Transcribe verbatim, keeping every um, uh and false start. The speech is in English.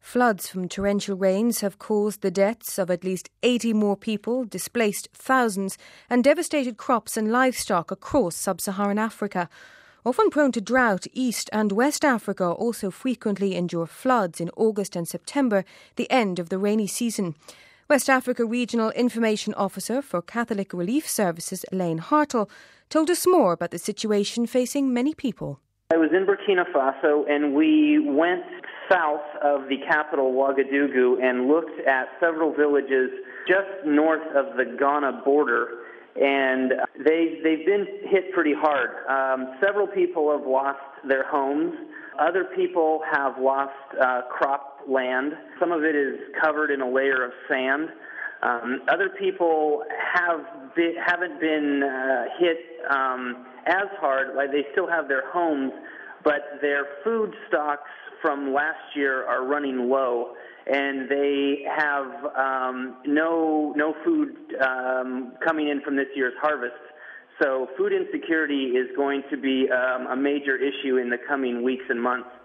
Floods from torrential rains have caused the deaths of at least eighty more people, displaced thousands, and devastated crops and livestock across sub-Saharan Africa. Often prone to drought, East and West Africa also frequently endure floods in August and September, the end of the rainy season. West Africa Regional Information Officer for Catholic Relief Services, Elaine Hartle, told us more about the situation facing many people. I was in Burkina Faso and we went south of the capital, Ouagadougou, and looked at several villages just north of the Ghana border. And they, they've been hit pretty hard. Um, several people have lost their homes. Other people have lost uh, crop land. Some of it is covered in a layer of sand. Um, other people have been, haven't been uh, hit um, as hard. Like they still have their homes, but their food stocks from last year are running low, and they have um, no no food um, coming in from this year's harvest. So food insecurity is going to be um, a major issue in the coming weeks and months.